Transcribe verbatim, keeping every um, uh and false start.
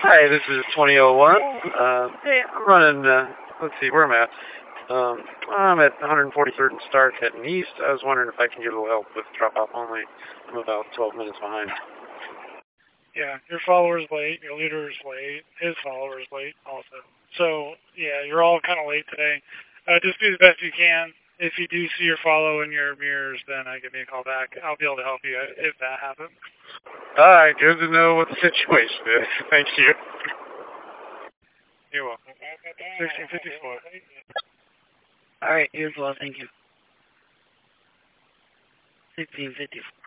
Hi, this is twenty oh one. Uh, hey, I'm running, uh, let's see, where am I at? Um, I'm at one forty-third and Stark heading east. I was wondering if I can get a little help with drop-off only. I'm about twelve minutes behind. Yeah, your follower's late, your leader's late, his follower's late also. So, yeah, you're all kind of late today. Uh, just do the best you can. If you do see your follow in your mirrors, then uh, give me a call back. I'll be able to help you if that happens. All right, good to know what the situation is. Thank you. You're welcome. sixteen fifty-four. All right, here's well, thank you. sixteen fifty-four.